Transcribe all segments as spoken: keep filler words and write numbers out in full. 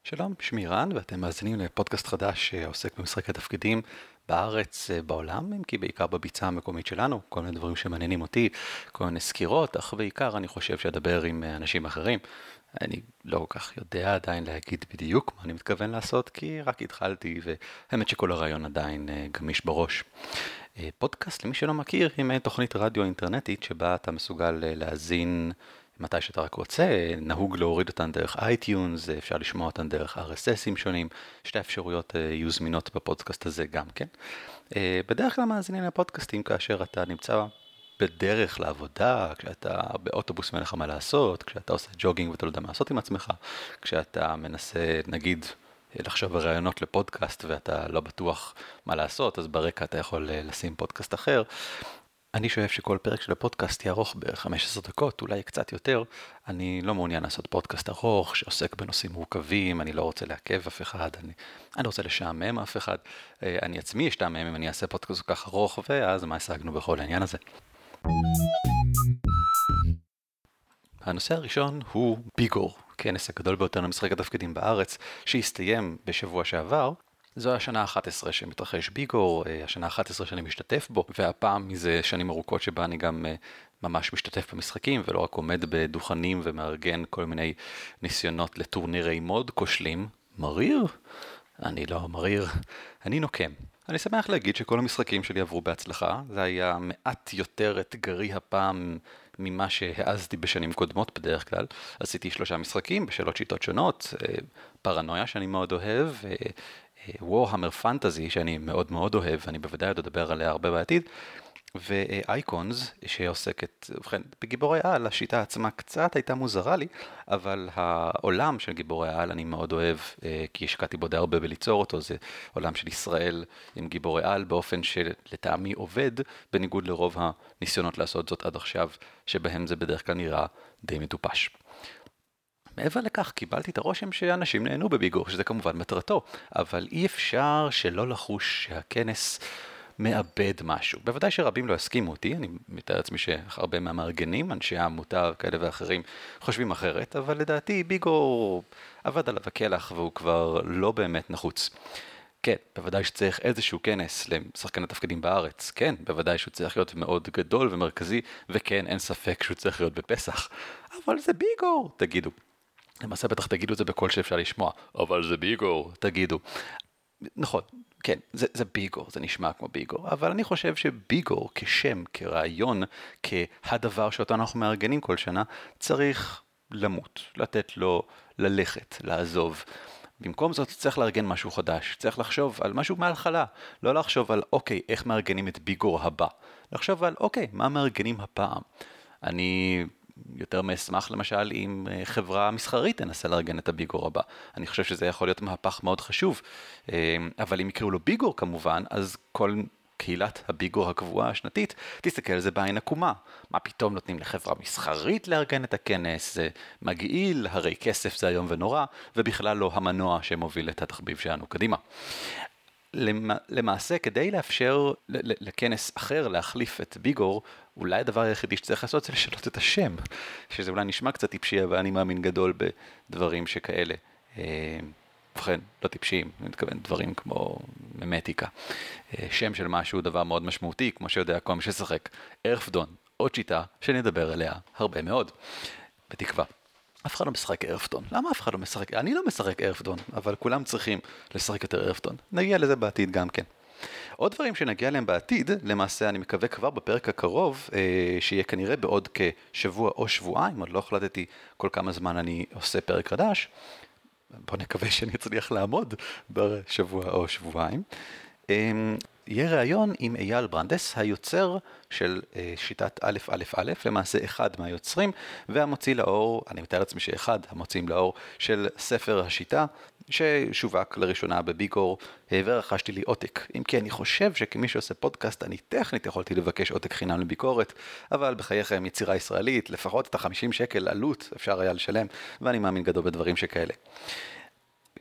שלום, שמי רן, ואתם מאזינים לפודקאסט חדש שעוסק במשחקי תפקידים בארץ, בעולם, אם כי בעיקר בביצה המקומית שלנו, כל מיני דברים שמעניינים אותי, כל מיני סקירות, אך בעיקר אני חושב שאדבר עם אנשים אחרים. אני לא כל כך יודע עדיין להגיד בדיוק מה אני מתכוון לעשות, כי רק התחלתי, והאמת שכל הרעיון עדיין גמיש בראש. פודקאסט, למי שלא מכיר, היא מעין תוכנית רדיו אינטרנטית, שבה אתה מסוגל להאזין מתי שאתה רק רוצה, נהוג להוריד אותן דרך אייטיונס, אפשר לשמוע אותן דרך אר אס אסים שונים, שתי אפשרויות יהיו זמינות בפודקאסט הזה גם כן. בדרך כלל מאזינים לפודקאסטים כאשר אתה נמצא בדרך לעבודה, כשאתה באוטובוס ואין לך מה לעשות, כשאתה עושה ג'וגינג ואתה לא יודע מה לעשות עם עצמך, כשאתה מנסה, נגיד, לחשוב ברעיונות לפודקאסט ואתה לא בטוח מה לעשות, אז ברקע אתה יכול לשים פודקאסט אחר. אני שואף שכל פרק של הפודקאסט יארוך ב-חמש עשרה דקות, אולי קצת יותר. אני לא מעוניין לעשות פודקאסט ארוך שעוסק בנושאים מורכבים, אני לא רוצה לעכב אף אחד, אני, אני רוצה לשעמם אף אחד. אני עצמי אשתעמם אם אני אעשה פודקאסט כל כך ארוך, ואז מה השגנו בכל העניין הזה? הנושא הראשון הוא ביגור, כנס הגדול ביותר למשחק התפקידים בארץ, שהסתיים בשבוע שעבר. זו השנה ה-אחת עשרה שמתרחש ביגור, השנה ה-אחת עשרה שאני משתתף בו, והפעם מזה שנים ארוכות שבה אני גם ממש משתתף במשחקים, ולא רק עומד בדוכנים ומארגן כל מיני ניסיונות לטורנירי מוד כושלים. מריר? אני לא מריר, אני נוקם. אני שמח להגיד שכל המשחקים שלי עברו בהצלחה, זה היה מעט יותר אתגרי הפעם ממה שהעזתי בשנים קודמות בדרך כלל. עשיתי שלושה משחקים בשאלות שיטות שונות, פרנויה שאני מאוד אוהב, וורהמר פנטזי שאני מאוד מאוד אוהב, ואני בוודאי עוד אדבר עליה הרבה בעתיד, ואייקונס שעוסקת, ובכן, בגיבורי העל, השיטה עצמה קצת הייתה מוזרה לי, אבל העולם של גיבורי העל אני מאוד אוהב, כי השקעתי בו די הרבה בליצור אותו, זה עולם של ישראל עם גיבורי העל, באופן שלטעמי עובד, בניגוד לרוב הניסיונות לעשות זאת עד עכשיו, שבהם זה בדרך כלל נראה די מטופש. מעבר לכך, קיבלתי את הרושם שאנשים נהנו בביגור, שזה כמובן מטרתו, אבל אי אפשר שלא לחוש שהכנס מאבד משהו. בוודאי שרבים לא הסכימו אותי, אני מתאר לעצמי שהרבה מהמארגנים, אנשי העמותה כאלה ואחרים, חושבים אחרת, אבל לדעתי ביגור עבד עליו הכלח והוא כבר לא באמת נחוץ. כן, בוודאי שצריך איזשהו כנס לשחקן התפקידים בארץ, כן, בוודאי שהוא צריך להיות מאוד גדול ומרכזי, וכן, אין ספק שהוא צריך להיות בפסח, אבל זה ביגור, תגידו. למעשה בטח תגידו את זה בכל שאפשר לשמוע, אבל זה ביגור, תגידו. נכון, כן, זה, זה ביגור, זה נשמע כמו ביגור, אבל אני חושב שביגור כשם, כרעיון, כהדבר שאותו אנחנו מארגנים כל שנה, צריך למות, לתת לו ללכת, לעזוב. במקום זאת צריך לארגן משהו חדש, צריך לחשוב על משהו מההתחלה, לא לחשוב על אוקיי, איך מארגנים את ביגור הבא, לחשוב על אוקיי, מה מארגנים הפעם. אני יותר מאשמח למשל אם חברה מסחרית תנסה לארגן את הביגור הבא. אני חושב שזה יכול להיות מהפך מאוד חשוב, אבל אם יקראו לו ביגור כמובן, אז כל קהילת הביגור הקבועה השנתית תסתכל על זה בעין עקומה. מה פתאום נותנים לחברה מסחרית לארגן את הכנס? זה מגעיל, הרי כסף זה היום ונורא, ובכלל לא המנוע שמוביל את התחביב שלנו קדימה. למעשה, כדי לאפשר לכנס אחר להחליף את ביגור, אולי הדבר היחידי שצריך לעשות זה לשנות את השם, שזה אולי נשמע קצת טיפשי, אבל אני מאמין גדול בדברים שכאלה. ובכן, לא טיפשיים, אני מתכוון דברים כמו ממטיקה. שם של משהו הוא דבר מאוד משמעותי, כמו שיודע כל מי ששחק. ארפדון, עוד שיטה שנדבר עליה הרבה מאוד, בתקווה. אף אחד לא משחק ארפדון. למה אף אחד לא משחק? אני לא משחק ארפדון, אבל כולם צריכים לשחק יותר ארפדון. נגיע לזה בעתיד גם כן. עוד דברים שנגיע להם בעתיד, למעשה אני מקווה כבר בפרק הקרוב, שיהיה כנראה בעוד כשבוע או שבועיים, עוד לא החלטתי כל כמה זמן אני עושה פרק חדש. בוא נקווה שאני אצליח לעמוד בשבוע או שבועיים. יהיה ראיון עם אייל ברנדס, היוצר של שיטת א' א' א', למעשה אחד מהיוצרים, והמוציא לאור, אני מתאר לעצמי שאחד המוציאים לאור של ספר השיטה, ששווק לראשונה בביגור, ורכשתי לי עותק. אם כי אני חושב שכמי שעושה פודקאסט, אני טכנית יכולתי לבקש עותק חינם לביקורת, אבל בחייכם יצירה ישראלית, לפחות את ה-חמישים שקל עלות אפשר היה לשלם, ואני מאמין גדול בדברים שכאלה.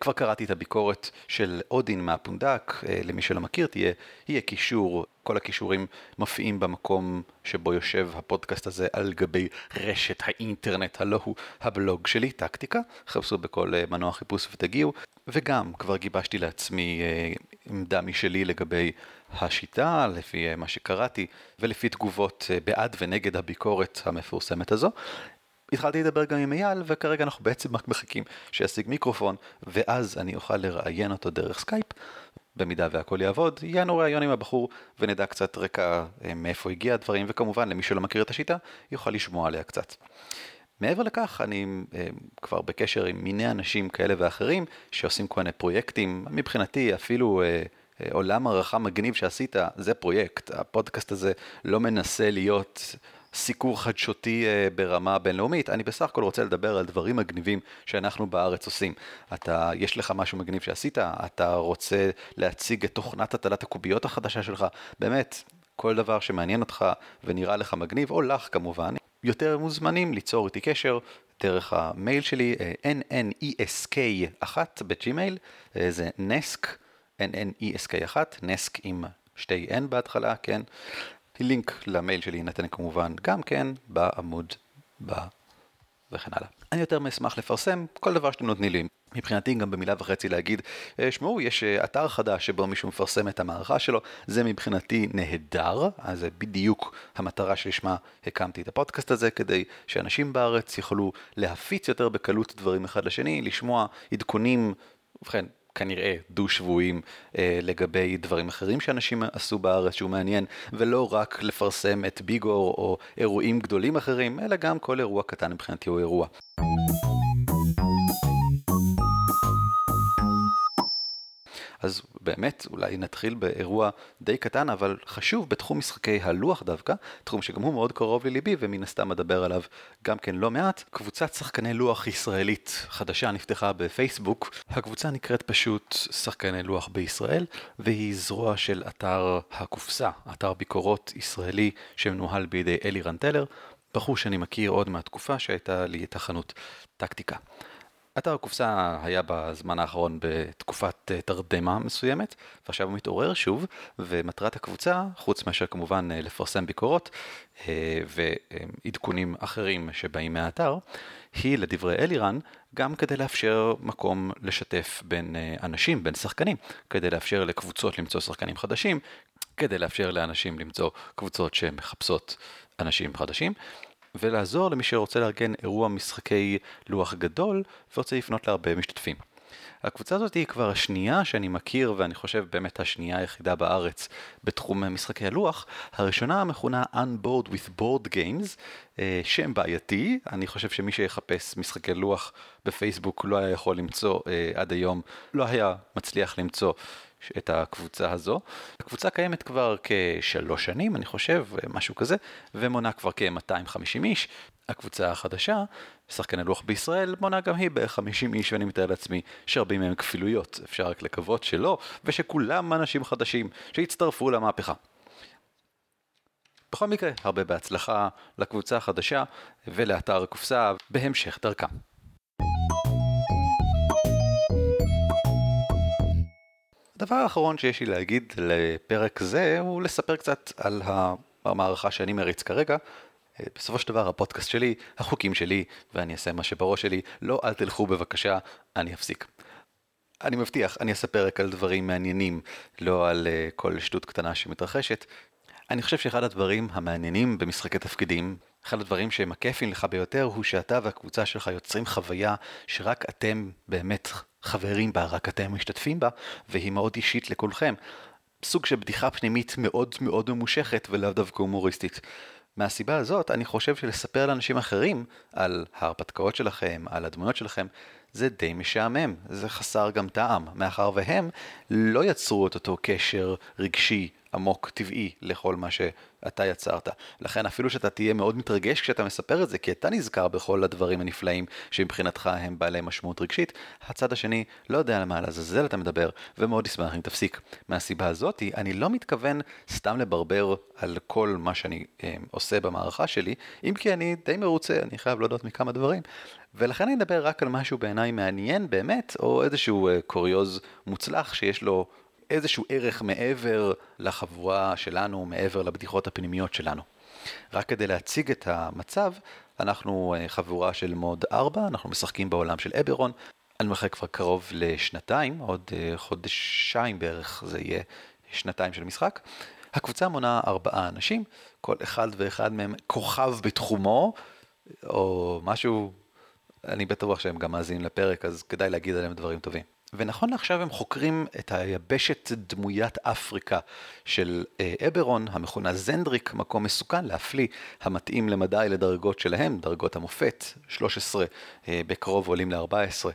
כבר קראתי את הביקורת של אודין מהפונדק, למי שלא מכיר, תהיה, יהיה קישור, כל הכישורים מופיעים במקום שבו יושב הפודקאסט הזה על גבי רשת האינטרנט, הלא הוא הבלוג שלי, טקטיקה, חפשו בכל מנוע חיפוש ותגיעו, וגם כבר גיבשתי לעצמי עמדה משלי לגבי השיטה, לפי מה שקראתי, ולפי תגובות בעד ונגד הביקורת המפורסמת הזו. התחלתי לדבר גם עם אייל, וכרגע אנחנו בעצם רק מחכים שישיג מיקרופון, ואז אני אוכל לראיין אותו דרך סקייפ. במידה והכל יעבוד, יענו ראיון עם הבחור, ונדע קצת רקע מאיפה הגיע הדברים, וכמובן למי שלא מכיר את השיטה, יוכל לשמוע עליה קצת. מעבר לכך, אני כבר בקשר עם מיני אנשים כאלה ואחרים, שעושים כל מיני פרויקטים, מבחינתי אפילו עולם הערכה מגניב שעשית, זה פרויקט. הפודקאסט הזה לא מנסה להיות סיקור חדשותי ברמה בינלאומית, אני בסך הכל רוצה לדבר על דברים מגניבים שאנחנו בארץ עושים. אתה, יש לך משהו מגניב שעשית, אתה רוצה להציג את תוכנת הטלת הקוביות החדשה שלך, באמת, כל דבר שמעניין אותך ונראה לך מגניב, או לך כמובן, יותר מוזמנים ליצור איתי קשר דרך המייל שלי, אן אן אי אס קיי אחת בג'ימייל, זה נסק, אן אן אי אס קיי אחת, נסק עם שתי N בהתחלה, כן? לינק למייל שלי נתן כמובן גם כן בעמוד ב... וכן הלאה. אני יותר מאשמח לפרסם כל דבר שאתם נותנים לי. מבחינתי גם במילה וחצי להגיד, שמעו, יש אתר חדש שבו מישהו מפרסם את המערכה שלו, זה מבחינתי נהדר, אז זה בדיוק המטרה שלשמה הקמתי את הפודקאסט הזה, כדי שאנשים בארץ יוכלו להפיץ יותר בקלות דברים אחד לשני, לשמוע עדכונים, ובכן, כנראה דו-שבועים אה, לגבי דברים אחרים שאנשים עשו בארץ שהוא מעניין, ולא רק לפרסם את ביגור או אירועים גדולים אחרים, אלא גם כל אירוע קטן מבחינתי הוא אירוע. אז באמת, אולי נתחיל באירוע די קטן, אבל חשוב בתחום משחקי הלוח דווקא, תחום שגם הוא מאוד קרוב לליבי, ומן הסתם מדבר עליו גם כן לא מעט. קבוצת שחקני לוח ישראלית חדשה נפתחה בפייסבוק. הקבוצה נקראת פשוט שחקני לוח בישראל, והיא זרוע של אתר הקופסה, אתר ביקורות ישראלי שמנוהל בידי אלירן טלר, בחור שאני מכיר עוד מהתקופה שהייתה לי את החנות טקטיקה. אתר הקופסה היה בזמן האחרון בתקופת תרדמה מסוימת, ועכשיו הוא מתעורר שוב, ומטרת הקבוצה, חוץ מאשר כמובן לפרסם ביקורות ועדכונים אחרים שבאים מהאתר, היא לדברי אלירן גם כדי לאפשר מקום לשתף בין אנשים, בין שחקנים, כדי לאפשר לקבוצות למצוא שחקנים חדשים, כדי לאפשר לאנשים למצוא קבוצות שמחפשות אנשים חדשים, ולעזור למי שרוצה לארגן אירוע משחקי לוח גדול ורוצה לפנות להרבה משתתפים. הקבוצה הזאת היא כבר השנייה שאני מכיר, ואני חושב באמת השנייה היחידה בארץ בתחום משחקי הלוח. הראשונה מכונה Unboard with Board Games, שם בעייתי. אני חושב שמי שיחפש משחקי לוח בפייסבוק לא היה יכול למצוא עד היום, לא היה מצליח למצוא את הקבוצה הזו. הקבוצה קיימת כבר כשלוש שנים, אני חושב, משהו כזה, ומונה כבר כ-מאתיים וחמישים איש. הקבוצה החדשה, שחקני לוח בישראל, מונה גם היא ב-חמישים איש, ואני מתאר לעצמי שרבים מהם כפילויות. אפשר רק לקוות שלא, ושכולם אנשים חדשים שהצטרפו למהפכה. בכל מקרה, הרבה בהצלחה לקבוצה החדשה ולאתר הקופסה בהמשך דרכם. הדבר האחרון שיש לי להגיד לפרק זה הוא לספר קצת על המערכה שאני מריץ כרגע. בסופו של דבר הפודקאסט שלי, החוקים שלי, ואני אעשה מה שבראש שלי, לא אל תלכו בבקשה, אני אפסיק. אני מבטיח, אני אעשה פרק על דברים מעניינים, לא על כל שטות קטנה שמתרחשת. אני חושב שאחד הדברים המעניינים במשחקי תפקידים, אחד הדברים שהם הכיפים לך ביותר, הוא שאתה והקבוצה שלך יוצרים חוויה שרק אתם באמת חברים בה, רק אתם משתתפים בה, והיא מאוד אישית לכולכם. סוג של בדיחה פנימית מאוד מאוד ממושכת ולאו דווקא הומוריסטית. מהסיבה הזאת, אני חושב שלספר לאנשים אחרים על ההרפתקאות שלכם, על הדמויות שלכם, זה די משעמם. זה חסר גם טעם, מאחר והם לא יצרו את אותו קשר רגשי, עמוק, טבעי, לכל מה שאתה יצרת. לכן אפילו שאתה תהיה מאוד מתרגש כשאתה מספר את זה, כי אתה נזכר בכל הדברים הנפלאים שמבחינתך הם בעלי משמעות רגשית, הצד השני לא יודע למה לעזאזל אתה מדבר, ומאוד ישמח אם תפסיק. מהסיבה הזאת, אני לא מתכוון סתם לברבר על כל מה שאני אה, עושה במערכה שלי, אם כי אני די מרוצה, אני חייב להודות מכמה דברים. ולכן אני אדבר רק על משהו בעיניי מעניין באמת, או איזשהו קוריוז מוצלח שיש לו איזשהו ערך מעבר לחבורה שלנו, מעבר לבדיחות הפנימיות שלנו. רק כדי להציג את המצב, אנחנו חבורה של מוד ארבע, אנחנו משחקים בעולם של אברון, אני משחק כבר קרוב לשנתיים, עוד חודשיים בערך זה יהיה שנתיים של משחק. הקבוצה מונה ארבעה אנשים, כל אחד ואחד מהם כוכב בתחומו, או משהו, אני בטוח שהם גם מאזינים לפרק, אז כדאי להגיד עליהם דברים טובים. ונכון לעכשיו הם חוקרים את היבשת דמוית אפריקה של אברון, המכונה זנדריק, מקום מסוכן להפליא, המתאים למדי לדרגות שלהם, דרגות המופת, שלוש עשרה, בקרוב עולים ל-ארבע עשרה.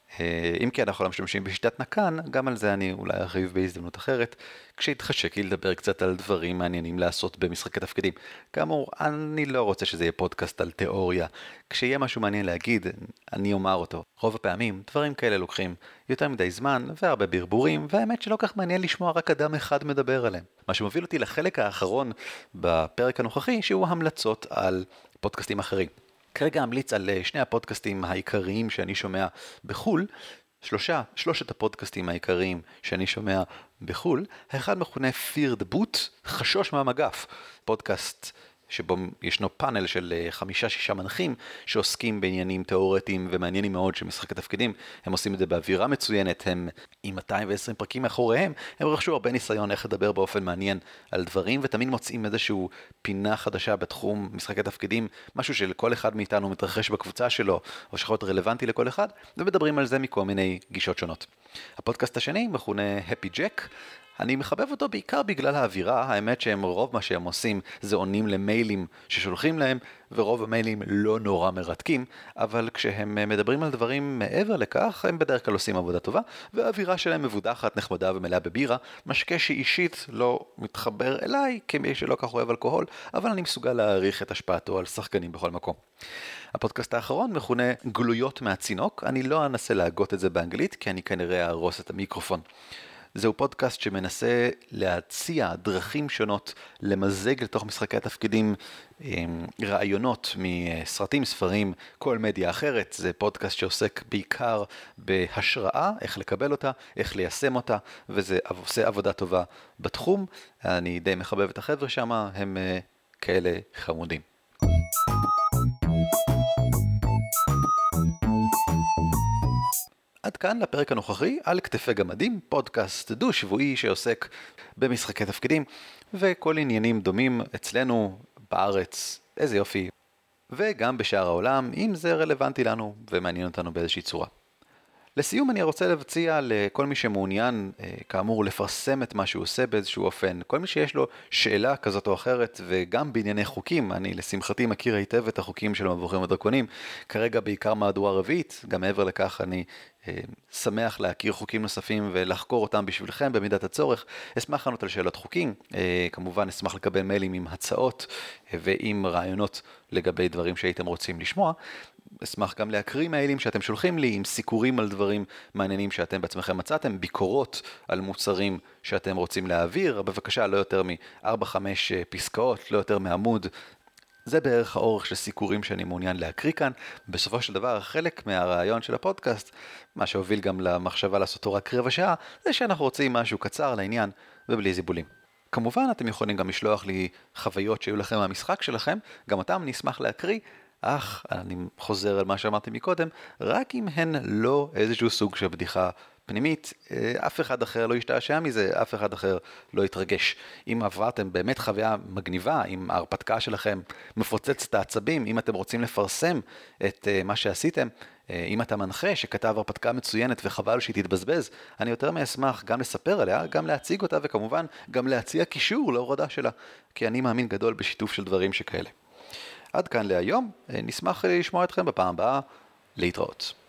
אם כי אנחנו לא משתמשים בשיטת נקן, גם על זה אני אולי ארחיב בהזדמנות אחרת, כשהתחשק לי לדבר קצת על דברים מעניינים לעשות במשחקי תפקידים. כאמור, אני לא רוצה שזה יהיה פודקאסט על תיאוריה. כשיהיה משהו מעניין להגיד, אני אומר אותו. רוב הפעמים, דברים כאלה לוקחים יותר מדי זמן והרבה ברבורים, והאמת שלא כך מעניין לשמוע רק אדם אחד מדבר עליהם. מה שמוביל אותי לחלק האחרון בפרק הנוכחי, שהוא המלצות על פודקאסטים אחרים. כרגע אמליץ על שני הפודקאסטים העיקריים שאני שומע בחול, שלושה, שלושת הפודקאסטים העיקריים שאני שומע בחול, האחד מכונה Fear the Boot, חשוש מהמגף, פודקאסט שבו ישנו פאנל של חמישה שישה מנחים שעוסקים בעניינים תיאורטיים ומעניינים מאוד של משחקי תפקידים. הם עושים את זה באווירה מצוינת, הם עם מאתיים ועשרים פרקים מאחוריהם, הם רכשו הרבה ניסיון איך לדבר באופן מעניין על דברים, ותמיד מוצאים איזשהו פינה חדשה בתחום משחקי תפקידים, משהו שלכל אחד מאיתנו מתרחש בקבוצה שלו, או שיכול להיות רלוונטי לכל אחד, ומדברים על זה מכל מיני גישות שונות. הפודקאסט השני מכונה Happy Jack, אני מחבב אותו בעיקר בגלל האווירה, האמת שהם רוב מה שהם עושים זה עונים למיילים ששולחים להם, ורוב המיילים לא נורא מרתקים, אבל כשהם מדברים על דברים מעבר לכך, הם בדרך כלל עושים עבודה טובה, והאווירה שלהם מבודחת, נחמדה ומלאה בבירה, משקה שאישית לא מתחבר אליי, כמי שלא כך אוהב אלכוהול, אבל אני מסוגל להעריך את השפעתו על שחקנים בכל מקום. הפודקאסט האחרון מכונה גלויות מהצינוק, אני לא אנסה להגות את זה באנגלית, כי אני כנראה ארוס את המיקרופון. זהו פודקאסט שמנסה להציע דרכים שונות למזג לתוך משחקי התפקידים רעיונות מסרטים, ספרים, כל מדיה אחרת. זה פודקאסט שעוסק בעיקר בהשראה, איך לקבל אותה, איך ליישם אותה, וזה עושה עבודה טובה בתחום. אני די מחבב את החבר'ה שם, הם כאלה חמודים. עד כאן לפרק הנוכחי על כתפי גמדים, פודקאסט דו שבועי שעוסק במשחקי תפקידים וכל עניינים דומים אצלנו בארץ, איזה יופי, וגם בשאר העולם, אם זה רלוונטי לנו ומעניין אותנו באיזושהי צורה. לסיום אני רוצה לבציע לכל מי שמעוניין, כאמור, לפרסם את מה שהוא עושה באיזשהו אופן. כל מי שיש לו שאלה כזאת או אחרת, וגם בענייני חוקים, אני לשמחתי מכיר היטב את החוקים של המבוכים ודרקונים, כרגע בעיקר מהדורה רביעית, גם מעבר לכך אני אה, שמח להכיר חוקים נוספים ולחקור אותם בשבילכם במידת הצורך. אשמח לענות על שאלות חוקים, אה, כמובן אשמח לקבל מיילים עם הצעות אה, ועם רעיונות לגבי דברים שהייתם רוצים לשמוע. אשמח גם להקריא מיילים שאתם שולחים לי עם סיקורים על דברים מעניינים שאתם בעצמכם מצאתם, ביקורות על מוצרים שאתם רוצים להעביר, בבקשה לא יותר מ-ארבע חמש פסקאות, לא יותר מעמוד. זה בערך האורך של סיקורים שאני מעוניין להקריא כאן. בסופו של דבר, חלק מהרעיון של הפודקאסט, מה שהוביל גם למחשבה לעשות אותו רק רבע שעה, זה שאנחנו רוצים משהו קצר לעניין ובלי זיבולים. כמובן, אתם יכולים גם לשלוח לי חוויות שהיו לכם מהמשחק שלכם, גם אותם נשמח להקריא, אך, אני חוזר על מה שאמרתי מקודם, רק אם הן לא איזשהו סוג של בדיחה פנימית, אף אחד אחר לא ישתעשע מזה, אף אחד אחר לא יתרגש. אם עברתם באמת חוויה מגניבה, אם ההרפתקה שלכם מפוצצת את העצבים, אם אתם רוצים לפרסם את מה שעשיתם, אם אתה מנחה שכתב הרפתקה מצוינת וחבל שהיא תתבזבז, אני יותר מאשמח גם לספר עליה, גם להציג אותה וכמובן גם להציע קישור להורדה שלה, כי אני מאמין גדול בשיתוף של דברים שכאלה. עד כאן להיום, נשמח לשמוע אתכם בפעם הבאה, להתראות.